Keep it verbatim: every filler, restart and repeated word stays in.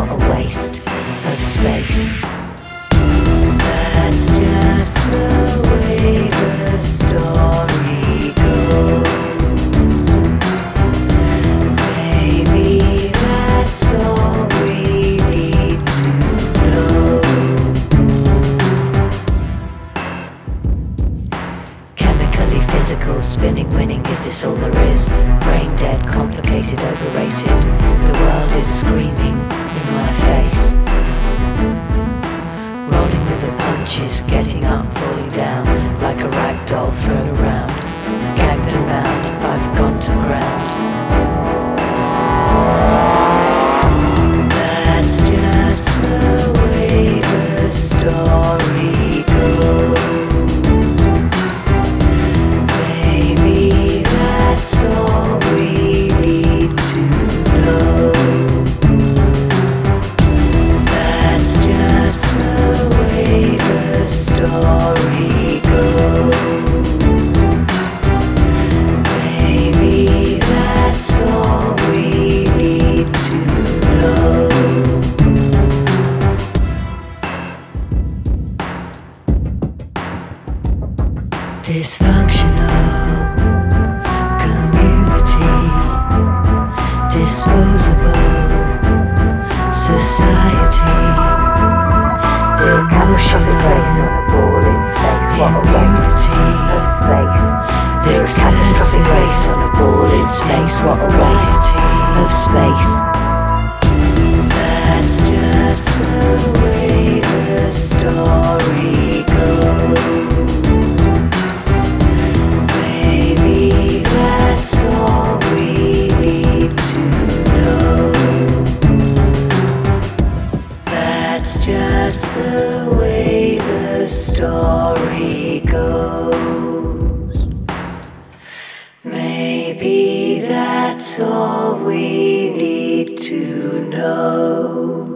what a waste of space. That's just the way the story goes. Maybe that's all we need to know. Chemically physical, spinning, winning, is this all there is? Brain dead, complicated, overrated. The world is screaming in my face. Rolling with the punches, getting up, falling down, like a rag doll thrown around. Gagged and bound, I've gone to ground. That's just the way the story goes. Maybe that's all we need to know. That's just the way the story goes. Maybe that's all we need to know. Dysfunctional community, disposable society, emotional immunity, excessive race on a ball in space. What a waste of space. That's just the way the story goes. Maybe that's all we need to know. That's just the way the story goes. Maybe that's all we need to know.